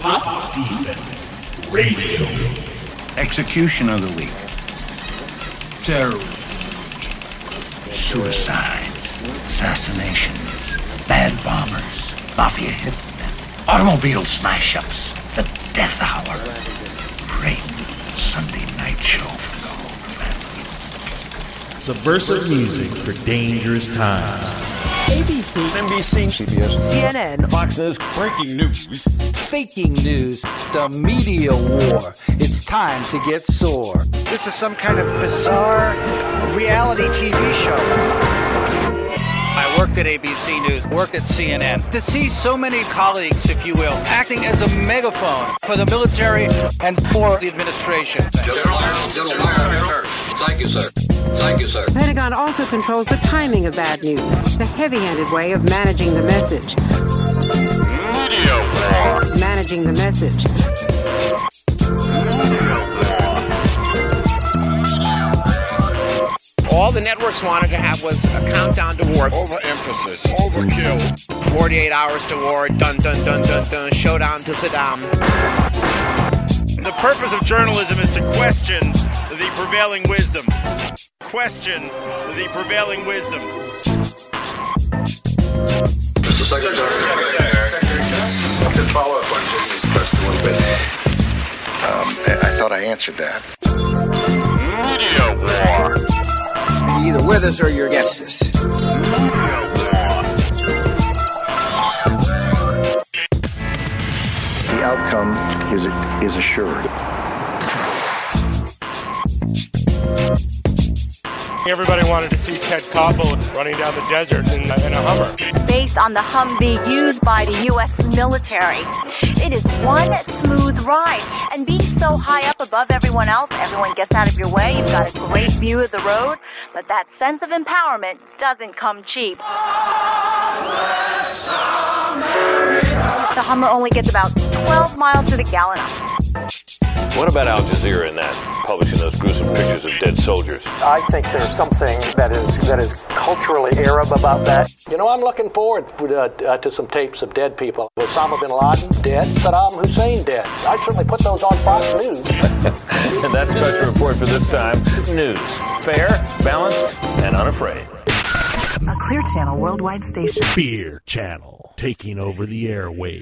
Pop Defense Radio. Execution of the week. Terrorism. Suicides. Assassinations. Bad bombers. Mafia hitmen. Automobile smash-ups. The death hour. Great Sunday night show for the whole family. Subversive music for dangerous times. ABC, NBC, CBS, CNN, Fox News, breaking news, faking news, the media war. It's time to get sore. This is some kind of bizarre reality TV show. I worked at ABC News, worked at CNN. To see so many colleagues, if you will, acting as a megaphone for the military and for the administration. General, thank you, sir. Thank you, sir. The Pentagon also controls the timing of bad news, the heavy-handed way of managing the message. Media war. Managing the message. All the networks wanted to have was a countdown to war. Overemphasis. Overkill. 48 hours to war. Dun, dun, dun, dun, dun. Showdown to Saddam. The purpose of journalism is to question the prevailing wisdom. Question the prevailing wisdom. Mr. Secretary. To follow up on Jimmy's question a little bit, I thought I answered that. Media war. You're either with us or you're against us. The outcome is assured. Everybody wanted to see Ted Koppel running down the desert in a Hummer. Based on the Humvee used by the U.S. military. It is one smooth ride. And being so high up above everyone else, everyone gets out of your way. You've got a great view of the road. But that sense of empowerment doesn't come cheap. The Hummer only gets about 12 miles to the gallon. What about Al Jazeera and that, publishing those gruesome pictures of dead soldiers? I think there's something that is culturally Arab about that. You know, I'm looking forward to some tapes of dead people. Osama bin Laden, dead. Saddam Hussein, dead. I'd certainly put those on Fox News. And that special report for this time, news. Fair, balanced, and unafraid. a Clear Channel worldwide station. Beer Channel, taking over the airwaves.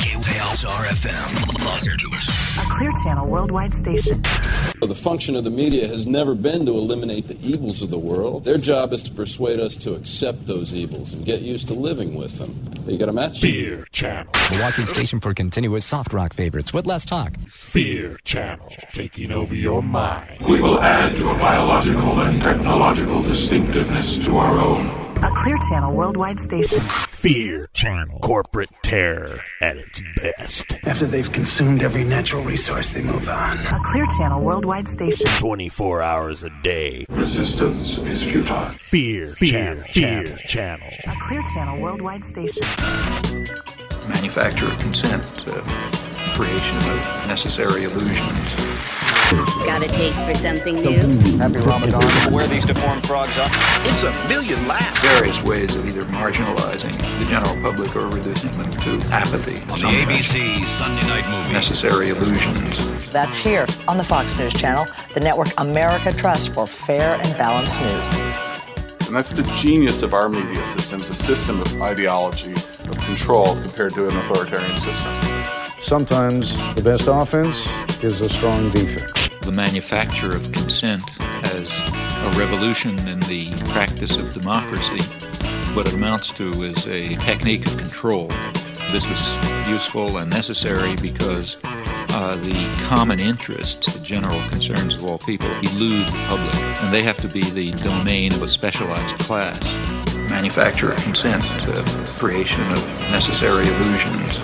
KXRFM, Los Angeles. A Clear Channel worldwide station. The function of the media has never been to eliminate the evils of the world. Their job is to persuade us to accept those evils and get used to living with them. You got a match? Beer Channel. Milwaukee's station for continuous soft rock favorites with less talk. Beer Channel, taking over your mind. We will add to a biological and technological distinctiveness to our own. A Clear Channel worldwide station. Fear Channel. Corporate terror at its best. After they've consumed every natural resource, they move on. A Clear Channel worldwide station. 24 hours a day. Resistance is futile. Fear Channel. A Clear Channel worldwide station. Manufacture of consent. Creation of necessary illusions. Got a taste for something new? Happy Ramadan. Where these deformed frogs are. It's a million laughs. Various ways of either marginalizing the general public or reducing them to apathy. On the ABC Sunday Night Movie. Necessary illusions. That's here on the Fox News Channel, the network America trusts for fair and balanced news. And that's the genius of our media systems, a system of ideology, of control compared to an authoritarian system. Sometimes the best offense is a strong defense. The manufacture of consent as a revolution in the practice of democracy. What it amounts to is a technique of control. This was useful and necessary because the common interests, the general concerns of all people, elude the public, and they have to be the domain of a specialized class. Manufacture of consent, creation of necessary illusions.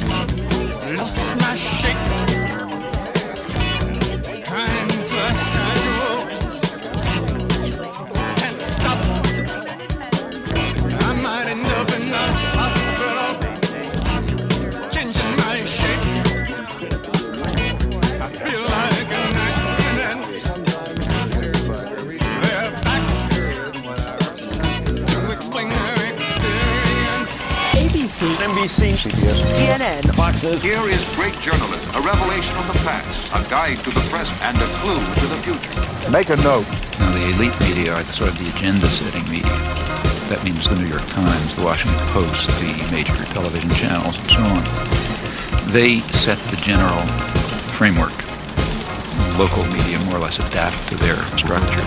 Lost my shape. Trying to act casual. Can't stop. I might end up in the hospital. Changing my shape. I feel like an accident. They're back to explain their experience. ABC, NBC, CBS, CNN, Fox News. Here is great journalism, a revelation of the past, a guide to the present, and a clue to the future. Make a note. Now, the elite media are sort of the agenda-setting media. That means the New York Times, the Washington Post, the major television channels, and so on. They set the general framework. Local media more or less adapt to their structure.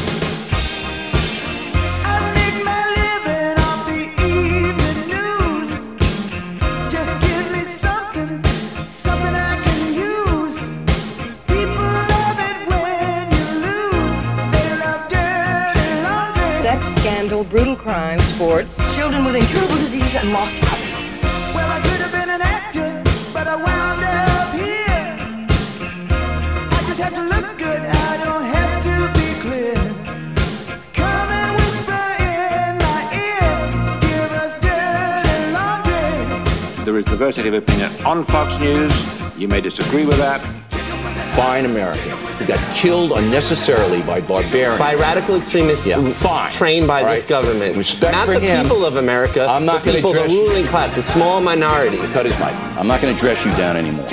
Brutal crime, sports, children with incurable diseases, and lost puppies. Well, I could have been an actor, but I wound up here. I just have to look good, I don't have to be clear. Come and whisper in my ear, give us dirty laundry. There is diversity of opinion on Fox News. You may disagree with that. Fine American who got killed unnecessarily by barbarians. By radical extremists trained by this government. Respect not for the him. People of America, I'm not the people, the ruling class, the small minority. Cut his mic. I'm not going to dress you down anymore.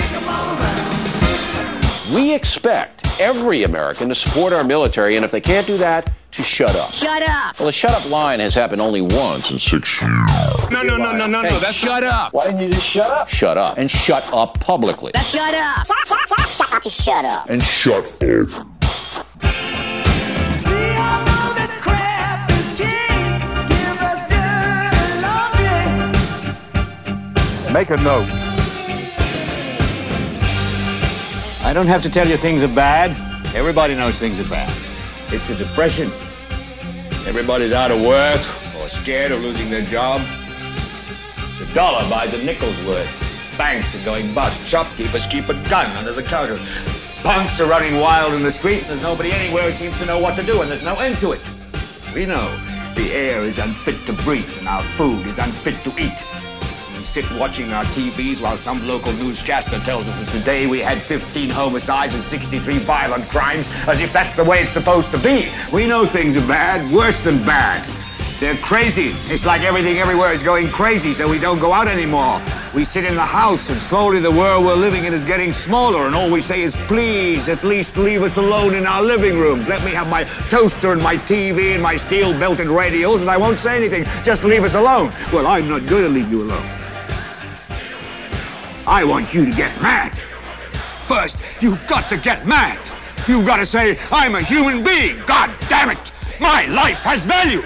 We expect every American to support our military, and if they can't do that, to shut up. Shut up! Well, the shut up line has happened only once in 6 years. No, Hey, that's shut up! Why didn't you just shut up? Shut up. And shut up publicly. Shut up! Shut up! And shut up. Make a note. I don't have to tell you things are bad. Everybody knows things are bad. It's a depression. Everybody's out of work or scared of losing their job. The dollar buys a nickel's worth. Banks are going bust. Shopkeepers keep a gun under the counter. Punks are running wild in the street. There's nobody anywhere who seems to know what to do, and there's no end to it. We know the air is unfit to breathe, and our food is unfit to eat. We sit watching our TVs while some local newscaster tells us that today we had 15 homicides and 63 violent crimes, as if that's the way it's supposed to be. We know things are bad, worse than bad. They're crazy. It's like everything everywhere is going crazy, so we don't go out anymore. We sit in the house, and slowly the world we're living in is getting smaller, and all we say is, please, at least leave us alone in our living rooms. Let me have my toaster and my TV and my steel-belted radios, and I won't say anything. Just leave us alone. Well, I'm not going to leave you alone. I want you to get mad. First, you've got to get mad. You've got to say, I'm a human being. God damn it. My life has value.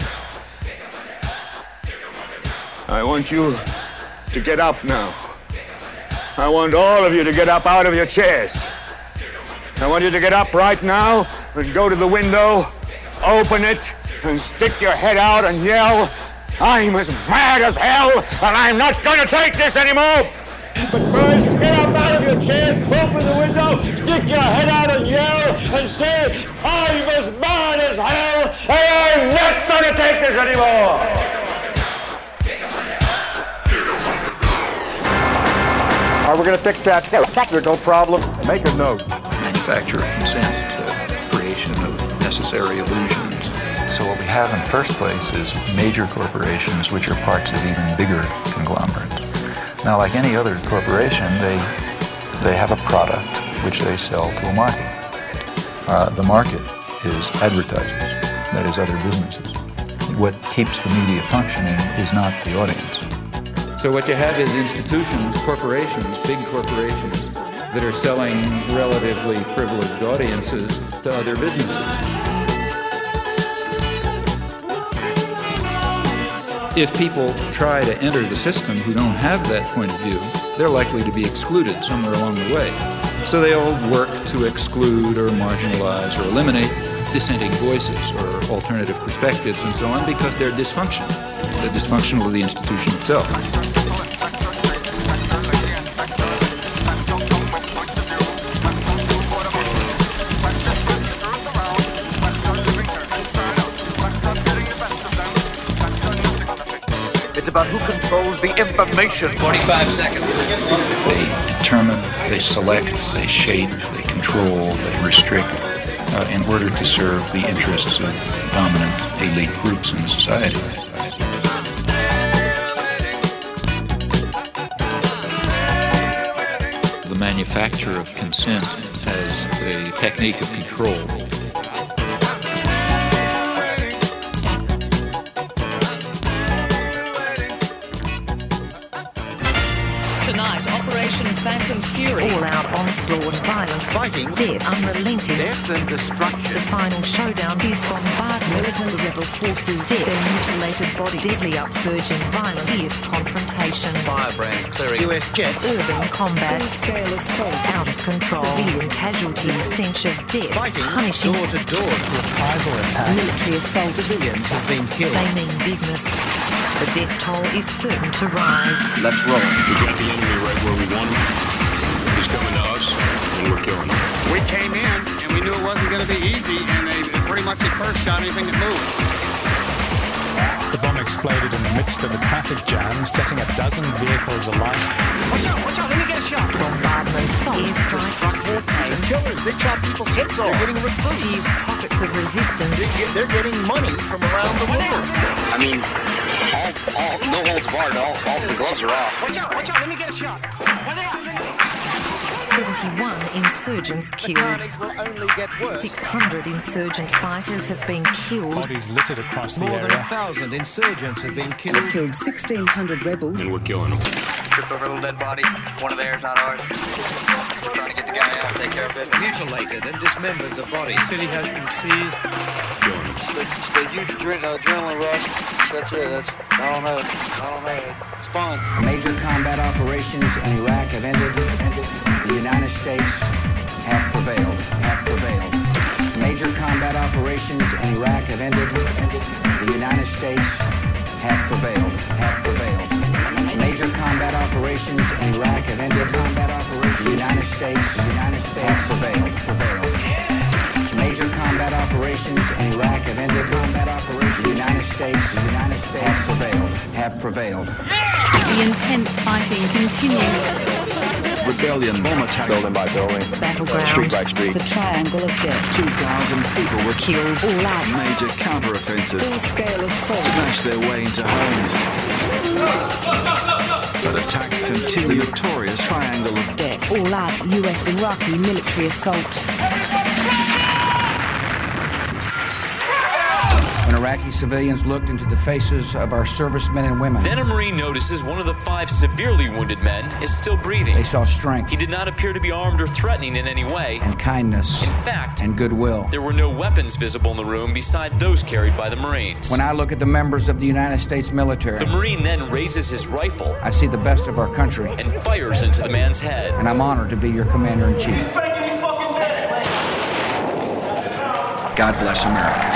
I want you to get up now. I want all of you to get up out of your chairs. I want you to get up right now and go to the window, open it, and stick your head out and yell, I'm as mad as hell, and I'm not going to take this anymore. But first, get up out of your chairs, open the window, stick your head out and yell, and say, I'm as mad as hell, and I'm not going to take this anymore. All right, we're going to fix that technical problem. Make a note. Manufacture of consent, creation of necessary illusions. So what we have in the first place is major corporations which are parts of even bigger conglomerates. Now, like any other corporation, they have a product which they sell to a market. The market is advertisers, that is other businesses. What keeps the media functioning is not the audience. So what you have is institutions, corporations, big corporations, that are selling relatively privileged audiences to other businesses. If people try to enter the system who don't have that point of view, they're likely to be excluded somewhere along the way. So they all work to exclude or marginalize or eliminate dissenting voices or alternative perspectives and so on because they're dysfunctional. They're dysfunctional to the institution itself. It's about who controls the information. 45 seconds. They determine, they select, they shape, they control, they restrict in order to serve the interests of dominant elite groups in society. manufacture of consent as a technique of control. Tonight, Operation Phantom Fury. All-out onslaught, violence, fighting, death, unrelenting, death and destruction. The final showdown, fierce bombardment, militant rebel forces, death, their mutilated body, deadly upsurging violence, fierce confrontation, Firebrand clearing US jets, urban combat, Full-scale assault. out of control, civilian casualties, stench of death, fighting punishing, door to door. Reprisal attacks. military assault. Civilians have been killed. They mean business. The death toll is certain to rise. Let's roll. We got the enemy right where we want him. He's coming to us, and we're killing him. We came in, and we knew it wasn't going to be easy, and they pretty much at first shot anything that moved. The bomb exploded in the midst of a traffic jam, setting a dozen vehicles alight. Watch out, let me get a shot. Bombardments, airstrikes, The killers, they chop people's heads off. They're getting recruits. fierce pockets of resistance. They're getting money from around the world. I mean, all no holds barred. All the gloves are off. Watch out, let me get a shot. 71 insurgents The killed. carnage will only get worse. 600 insurgent fighters have been killed. Bodies littered across the More than area. 1,000 insurgents have been They've killed. killed 1,600 rebels. And we're killing him. Trip over a little dead body. One of theirs, not ours. We're trying to get the guy out, take care of business. Mutilated and dismembered the body. The city has been seized. Killing him. The huge adrenaline rush. That's it. I don't know. It's fun. Major combat operations in Iraq have ended. The United States have prevailed. Major combat operations in Iraq have ended. The United States have prevailed. Major combat operations in Iraq have ended. The United States have prevailed. Major combat operations in Iraq have ended. The United States have prevailed. The intense fighting continues. Rebellion, bomb attack, building by building, Battleground. street by street. The triangle of death. 2,000 people were Killed. All out. Major counter-offensive. Full-scale assault. Smashed their way into homes. But attacks continue. Notorious triangle of Death. All out US Iraqi military assault. When Iraqi civilians looked into the faces of our servicemen and women, Then a Marine notices one of the 5 severely wounded men is still breathing. they saw strength He did not appear to be armed or threatening in any way. and kindness In fact, and goodwill. there were no weapons visible in the room beside those carried by the Marines. When I look at the members of the United States military, The Marine then raises his rifle I see the best of our country, and fires into the man's head. and I'm honored to be your commander-in-chief. God bless America.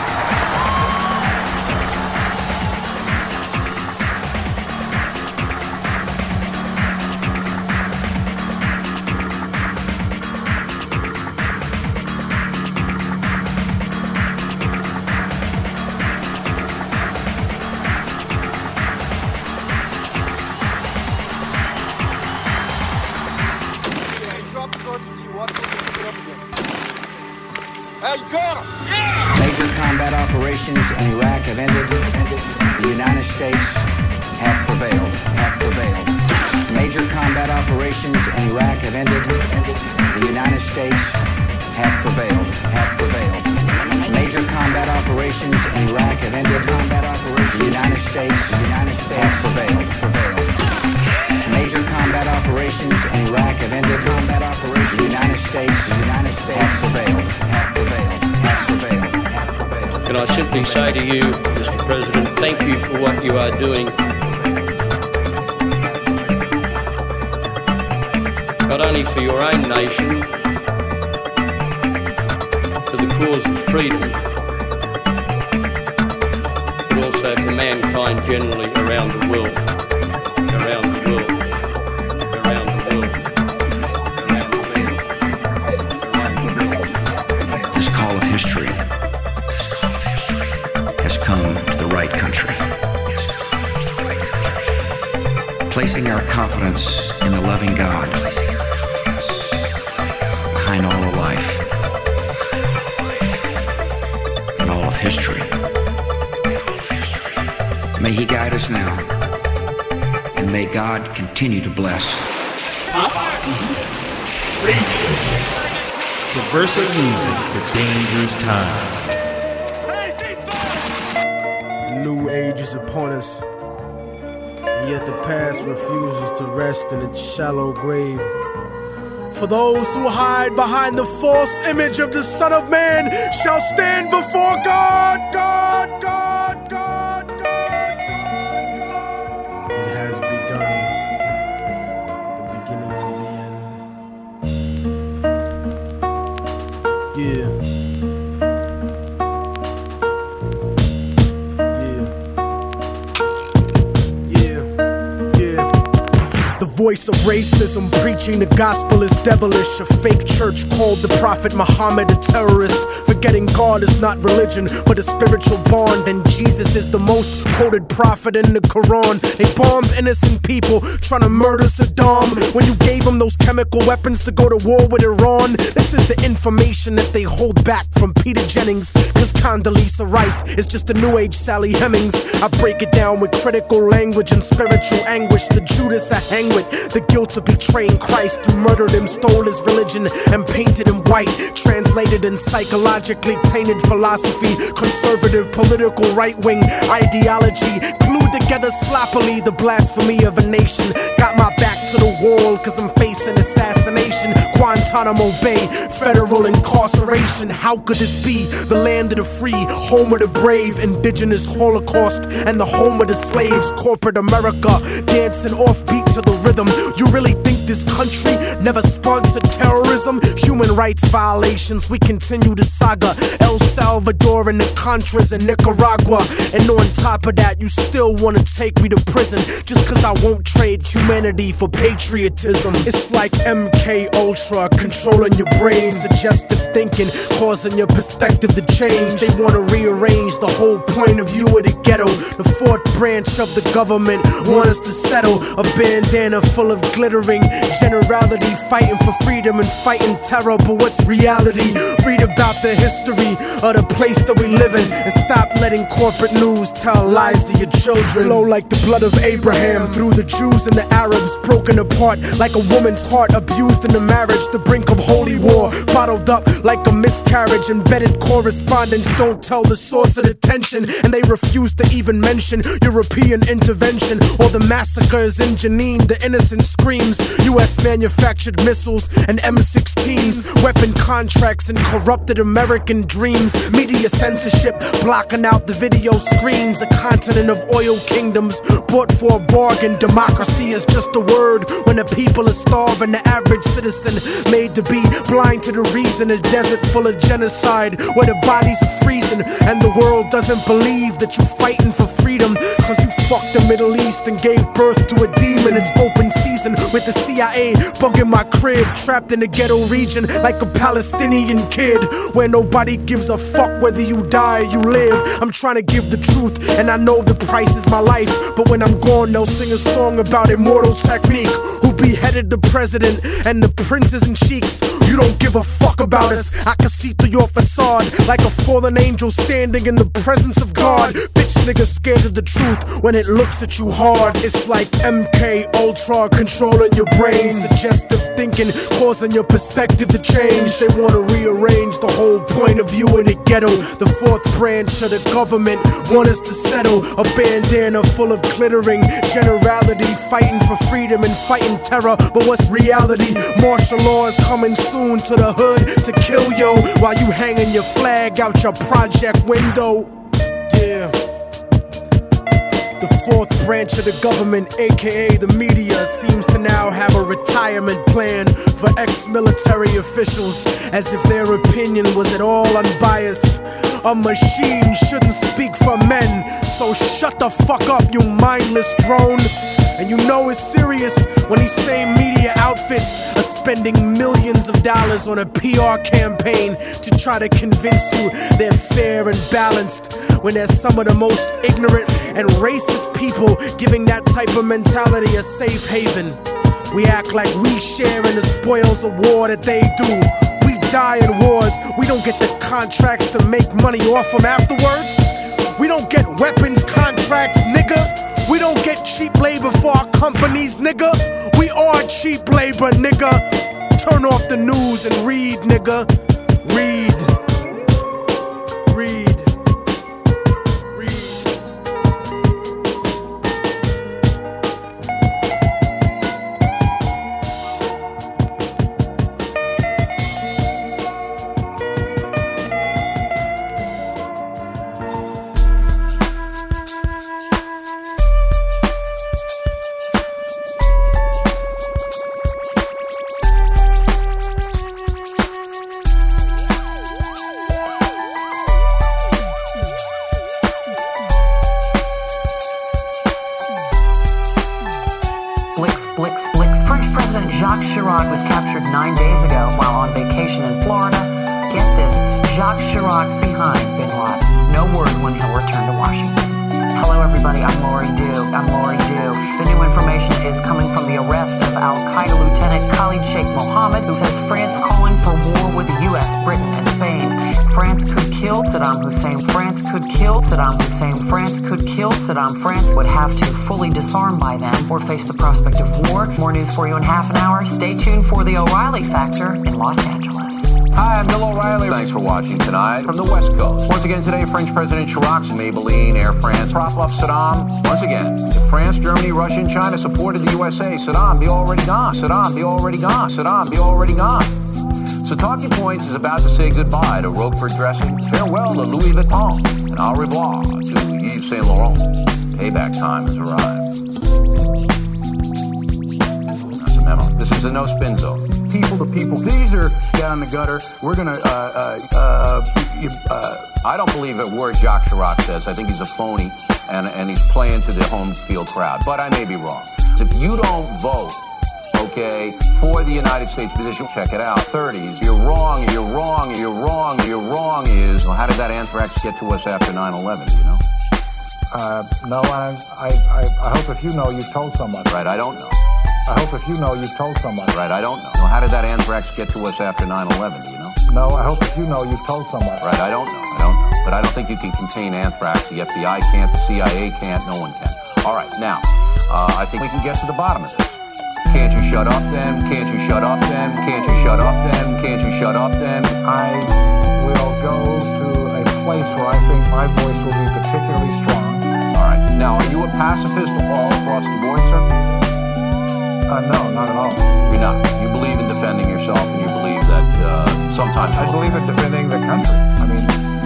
Major combat operations in Iraq have ended. The United States have prevailed. Major combat operations in Iraq have ended. The United States have prevailed. Major combat operations in Iraq have ended. The United States have prevailed. Major combat operations in Iraq have ended. The United States have prevailed. And I simply say to you, Mr. President, thank you for what you are doing. Not only for your own nation, for the cause of freedom, but also for mankind generally around the world. This call of history has come to the right country. Placing our confidence in the loving God behind all of life and all of history. May He guide us now, and may God continue to bless. Subversive music for dangerous times. The new age is upon us, and yet the past refuses to rest in its shallow grave. For those who hide behind the false image of the Son of Man shall stand before God, God, God, God, God, God, God. It has begun, the beginning of the end. Yeah. Voice of racism, preaching the gospel is devilish. A fake church called the Prophet Muhammad a terrorist, forgetting God is not religion but a spiritual bond, and Jesus is the most quoted prophet in the Quran. They bombed innocent people trying to murder Saddam when you gave them those chemical weapons to go to war with Iran. This is the information that they hold back from Peter Jennings, cause Condoleezza Rice is just a new age Sally Hemings. I break it down with critical language and spiritual anguish. The Judas I hang with, the guilt of betraying Christ, who murdered him, stole his religion, and painted him white. Translated in psychologically tainted philosophy, conservative political right-wing ideology, glued together sloppily the blasphemy of a nation. Got my back to the wall cause I'm facing assassination. Guantanamo Bay, federal incarceration. How could this be? The land of the free, home of the brave, indigenous Holocaust, and the home of the slaves. Corporate America, dancing offbeat to the rhythm. You really think this country never sponsored terrorism? Human rights violations, we continue the saga. El Salvador and the Contras in Nicaragua. And on top of that, you still wanna take me to prison just cause I won't trade humanity for patriotism. It's like MK Ultra controlling your brain, suggestive thinking causing your perspective to change. They wanna rearrange the whole point of view of the ghetto. The fourth branch of the government want us to settle. A bandana full of glittering generality, fighting for freedom and fighting terror. But what's reality? Read about the history of the place that we live in, and stop letting corporate news tell lies to your children. Flow like the blood of Abraham through the Jews and the Arabs, broken apart like a woman's heart, abused in the marriage, the brink of holy war, bottled up like a miscarriage. Embedded correspondence don't tell the source of the tension, and they refuse to even mention European intervention or the massacres in Jenin. The innocent screams, US manufactured missiles and M16s, weapon contracts and corrupted American dreams. Media censorship blocking out the video screens. A continent of oil kingdoms bought for a bargain. Democracy is just a word when the people are starving. The average citizen made to be blind to the reason. A desert full of genocide where the bodies are freezing, and the world doesn't believe that you're fighting for freedom cause you fucked the Middle East and gave birth to a demon. It's open season with the CIA bugging my crib, trapped in the ghetto region like a Palestinian kid, where nobody gives a fuck whether you die or you live. I'm trying to give the truth, and I know the price is my life, but when I'm gone they'll sing a song about immortal technique, who beheaded the president and the princes and sheiks. You don't give a fuck about us. I can see through your facade like a fallen angel standing in the presence of God. Bitch niggas scared of the truth when it looks at you hard. It's like MK Ultra controlling your brain, suggestive thinking causing your perspective to change. They wanna rearrange the whole point of view in the ghetto. The fourth branch of the government want us to settle. A bandana full of glittering generality, fighting for freedom and fighting terror. But what's reality? Martial law is coming soon to the hood to kill yo, while you hanging your flag out your project window. Yeah. The fourth branch of the government, aka the media, seems to now have a retirement plan for ex-military officials, as if their opinion was at all unbiased. A machine shouldn't speak for men, so shut the fuck up, you mindless drone. And you know it's serious when these same media outfits are spending millions of dollars on a PR campaign to try to convince you they're fair and balanced, when they're some of the most ignorant and racist people giving that type of mentality a safe haven. We act like we share in the spoils of war that they do. We die in wars, we don't get the contracts to make money off them afterwards. We don't get weapons contracts, nigga. We don't get cheap labor for our companies, nigga. We are cheap labor, nigga. Turn off the news and read, nigga. Read. Read. French President Jacques Chirac was captured 9 days ago while on vacation in Florida. Get this, Jacques Chirac behind Bin Laden. No word when he'll return to Washington. Hello everybody, I'm Lori Dew. The new information is coming from the arrest of Al-Qaeda Lieutenant Khalid Sheikh Mohammed, who says France calling for war with the U.S., Britain, and Spain. France could kill Saddam Hussein. France could kill Saddam Hussein. France could kill Saddam. France would have to fully disarm by then or face the prospect of war. More news for you in half an hour. Stay tuned for the O'Reilly Factor in Los Angeles. Hi, I'm Bill O'Reilly. Thanks for watching tonight from the West Coast. Once again today, French President Chirac's Maybelline, Air France, prop up Saddam. Once again, if France, Germany, Russia, and China supported the USA, Saddam be already gone. Saddam be already gone. Saddam be already gone. So Talking Points is about to say goodbye to Roquefort dressing, farewell to Louis Vuitton, and au revoir to Yves Saint Laurent. Payback time has arrived. That's a memo. This is a no spin zone. People to people. These are down the gutter. We're going to... I don't believe a word Jacques Chirac says. I think he's a phony, and he's playing to the home field crowd. But I may be wrong. If you don't vote, okay, for the United States position, check it out. 30s, you're wrong is, well, how did that anthrax get to us after 9/11, you know? No, I hope if you know, you've told somebody. Right, I don't know. I hope if you know, you've told somebody. Right, I don't know. Well, how did that anthrax get to us after 9/11, you know? No, I hope if you know, you've told somebody. Right, I don't know. But I don't think you can contain anthrax. The FBI can't, the CIA can't, no one can. All right, now, I think we can get to the bottom of this. Can't you shut up then? Can't you shut up then? Can't you shut up then? Can't you shut up then? I will go to a place where I think my voice will be particularly strong. All right. Now, are you a pacifist all across the board, sir? No, not at all. You're not. You believe in defending yourself, and you believe that sometimes... I believe in defending the country. I mean,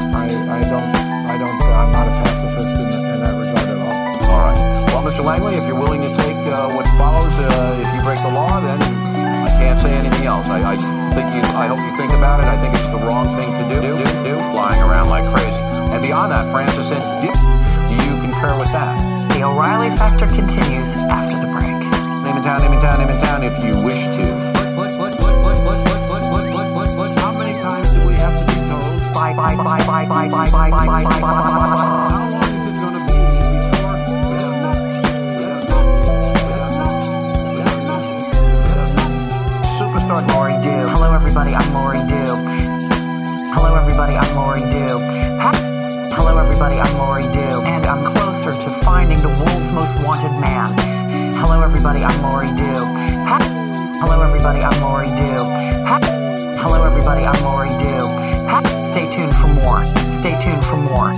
I'm not a pacifist in that regard at all. All right. Well, Mr. Langley, if you're willing to take what follows, if you break the law, then I can't say anything else. I hope you think about it. I think it's the wrong thing to do, flying around like crazy. And beyond that, Francis said, do you concur with that? The O'Reilly Factor continues after the break. Name in town, if you wish to. How many times do we have to be told? Bye. How long is it going to be before Superstar Lori Dew. Hello everybody, I'm Lori Dew. Hello everybody, I'm Lori Dew. Hello everybody, I'm Lori Dew. And I'm closer to finding the world's most wanted man. Hello everybody, I'm Lori Dew. Hello everybody, I'm Lori Dew. Hello everybody, I'm Lori Dew. Stay tuned for more. Stay tuned for more.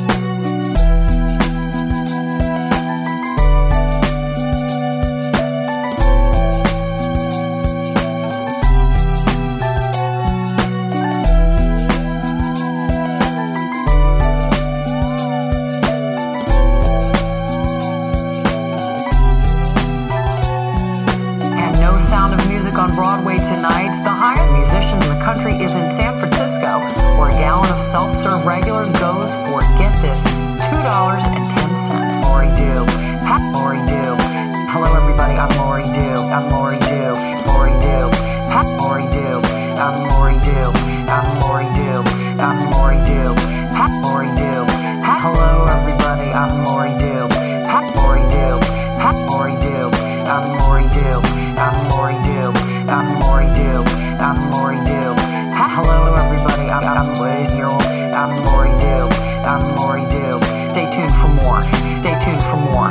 On Broadway tonight, the highest musician in the country is in San Francisco, where a gallon of self-serve regular goes for, get this, $2.10. Lori Dew. Lori Dew. Hello everybody, I'm Lori Dew. I'm Lori Dew. Lori Dew. Lori Dew. I'm Lori Dew. I'm Lori Dew. I'm Lori Dew. Lori Dew. Hello everybody, I'm Lori Dew. Lori Dew. Lori Dew. I'm Lori Dew. I'm Lori Dew. I'm Lori Dew. I'm Lori Dew. Hello everybody, I'm Lori Dew. I'm Lori Dew. I'm Lori Dew. Stay tuned for more. Stay tuned for more.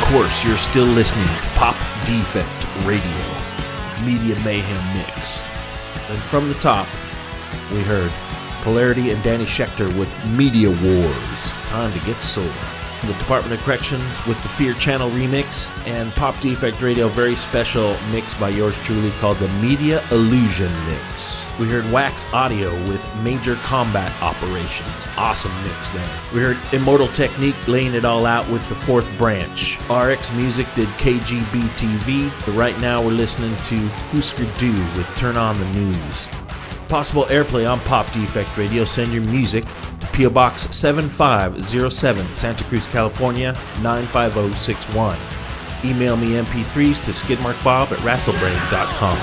course, you're still listening to Pop Defect Radio, Media Mayhem Mix. And from the top, we heard Polarity and Danny Schechter with Media Wars, Time to Get Solar. The Department of Corrections with the Fear Channel remix, and Pop Defect Radio, very special mix by yours truly called the Media Illusion Mix. We heard Wax Audio with Major Combat Operations. Awesome mix there. We heard Immortal Technique laying it all out with the Fourth Branch. RX Music did KGB TV. But right now we're listening to Husker Du with Turn On the News. Possible airplay on Pop Defect Radio. Send your music to P.O. Box 7507, Santa Cruz, California 95061. Email me MP3s to skidmarkbob@rattlebrain.com.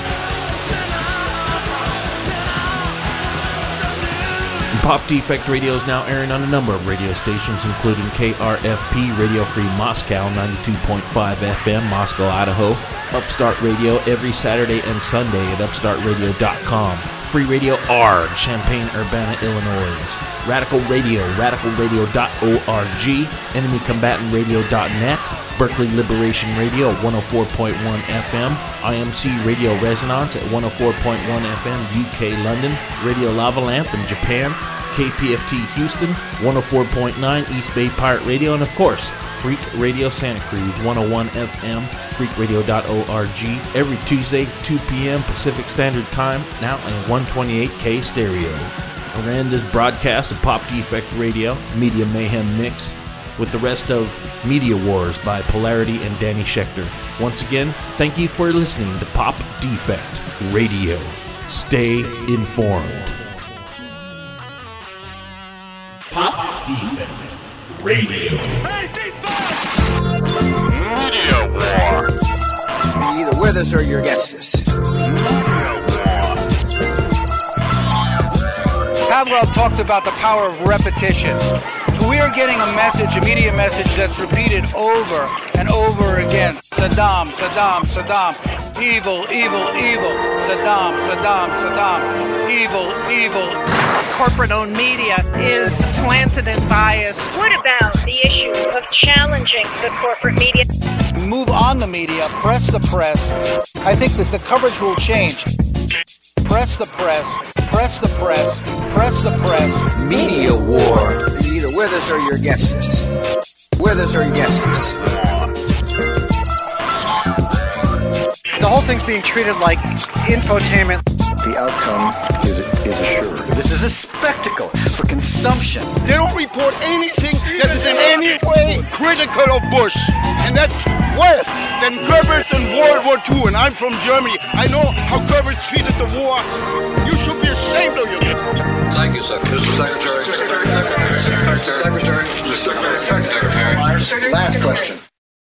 Pop Defect Radio is now airing on a number of radio stations, including KRFP, Radio Free Moscow, 92.5 FM, Moscow, Idaho. Upstart Radio every Saturday and Sunday at upstartradio.com. Free Radio R, Champaign-Urbana, Illinois. Radical Radio, radicalradio.org. EnemyCombatantRadio.net. Berkeley Liberation Radio, 104.1 FM. IMC Radio Resonance at 104.1 FM, UK, London. Radio Lava Lamp in Japan. KPFT Houston, 104.9 East Bay Pirate Radio. And of course, Freak Radio Santa Cruz, 101 FM, freakradio.org, every Tuesday, 2 p.m. Pacific Standard Time, now on 128K stereo. Aranda's broadcast of Pop Defect Radio, Media Mayhem Mix, with the rest of Media Wars by Polarity and Danny Schechter. Once again, thank you for listening to Pop Defect Radio. Stay informed. Pop Defect Radio. Media War. You're either with us or you're against us. Pavlov talked about the power of repetition. We are getting a message, a media message that's repeated over and over again. Saddam, Saddam, Saddam. Evil, evil, evil. Saddam, Saddam, Saddam. Evil, evil. Corporate-owned media is slanted and biased. What about the issue of challenging the corporate media? Move on the media, press the press. I think that the coverage will change. Press the press, press the press, press the press. Media war. You're either with us or you're against us. With us or against us. The whole thing's being treated like infotainment. The outcome is assured. This is a spectacle for consumption. They don't report anything that is in any way critical of Bush. And that's worse than Goebbels in World War II. And I'm from Germany. I know how Goebbels treated the war. You should be ashamed of yourself. Thank you, sir. Mr. Secretary. Last question.